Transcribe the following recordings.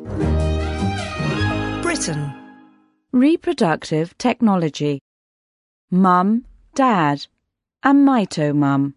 Britain. Reproductive technology. Mum, Dad, and Mito-Mum.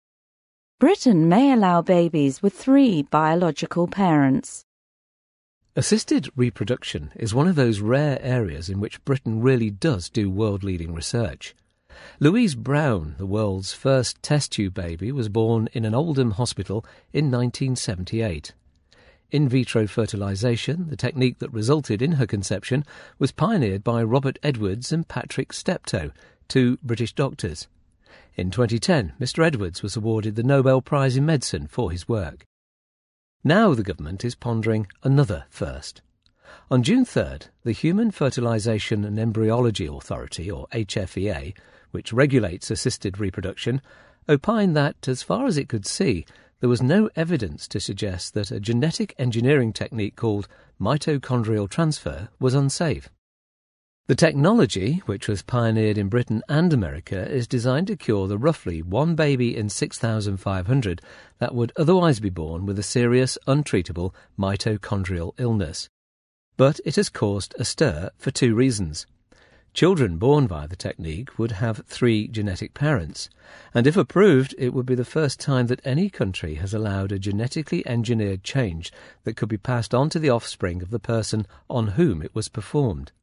Britain may allow babies with 3 biological parents. Assisted reproduction is one of those rare areas in which Britain really does do world-leading research. Louise Brown, the world's first test tube baby, was born in an Oldham hospital in 1978. In vitro fertilisation, the technique that resulted in her conception, was pioneered by Robert Edwards and Patrick Steptoe, 2 British doctors. In 2010, Mr. Edwards was awarded the Nobel Prize in Medicine for his work. Now the government is pondering another first. On June 3rd, the Human Fertilisation and Embryology Authority, or HFEA, which regulates assisted reproduction, opined that, as far as it could see, there was no evidence to suggest that a genetic engineering technique called mitochondrial transfer was unsafe. The technology, which was pioneered in Britain and America, is designed to cure the roughly 1 baby in 6,500 that would otherwise be born with a serious, untreatable mitochondrial illness. But it has caused a stir for 2 reasons. Children born via the technique would have 3 genetic parents, and if approved, it would be the first time that any country has allowed a genetically engineered change that could be passed on to the offspring of the person on whom it was performed.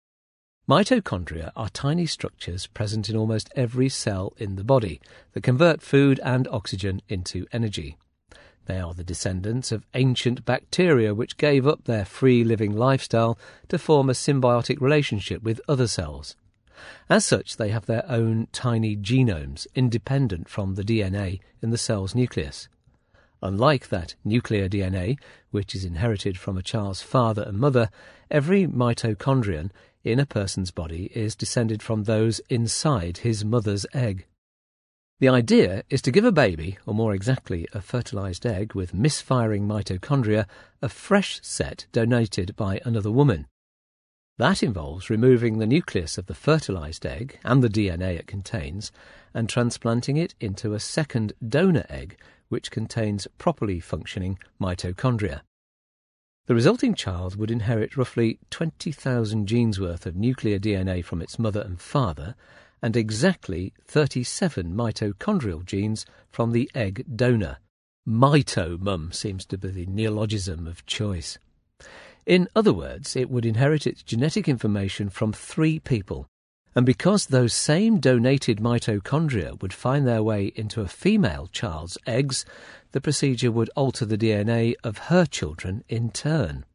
Mitochondria are tiny structures present in almost every cell in the body that convert food and oxygen into energy. They are the descendants of ancient bacteria which gave up their free-living lifestyle to form a symbiotic relationship with other cells. As such, they have their own tiny genomes independent from the DNA in the cell's nucleus. Unlike that nuclear DNA, which is inherited from a child's father and mother, every mitochondrion in a person's body is descended from those inside his mother's egg. The idea is to give a baby, or more exactly a fertilized egg with misfiring mitochondria, a fresh set donated by another woman. That involves removing the nucleus of the fertilized egg and the DNA it contains and transplanting it into a second donor egg which contains properly functioning mitochondria. The resulting child would inherit roughly 20,000 genes worth of nuclear DNA from its mother and father, and exactly 37 mitochondrial genes from the egg donor. Mito-Mum seems to be the neologism of choice. In other words, it would inherit its genetic information from 3 people, and because those same donated mitochondria would find their way into a female child's eggs, the procedure would alter the DNA of her children in turn.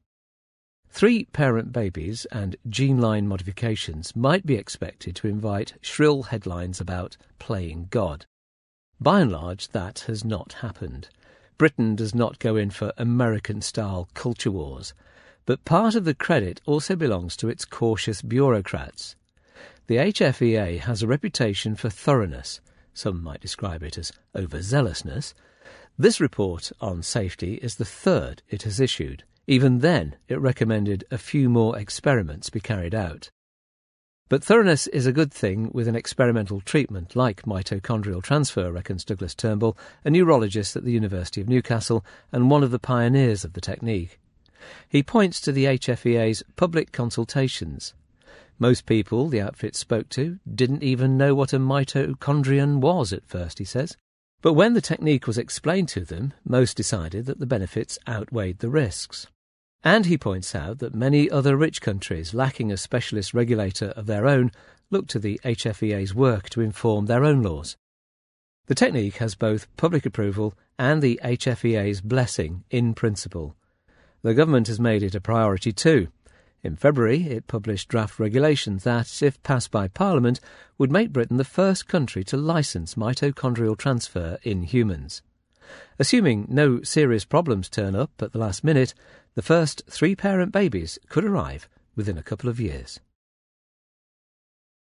3 parent babies and gene line modifications might be expected to invite shrill headlines about playing God. By and large, that has not happened. Britain does not go in for American-style culture wars, but part of the credit also belongs to its cautious bureaucrats. The HFEA has a reputation for thoroughness. Some might describe it as overzealousness. This report on safety is the 3rd it has issued. Even then, it recommended a few more experiments be carried out. But thoroughness is a good thing with an experimental treatment like mitochondrial transfer, reckons Douglas Turnbull, a neurologist at the University of Newcastle and one of the pioneers of the technique. He points to the HFEA's public consultations. Most people the outfit spoke to didn't even know what a mitochondrion was at first, he says. But when the technique was explained to them, most decided that the benefits outweighed the risks. And he points out that many other rich countries, lacking a specialist regulator of their own, look to the HFEA's work to inform their own laws. The technique has both public approval and the HFEA's blessing in principle. The government has made it a priority too. In February, it published draft regulations that, if passed by Parliament, would make Britain the first country to licence mitochondrial transfer in humans. Assuming no serious problems turn up at the last minute, the first 3 parent babies could arrive within a couple of years.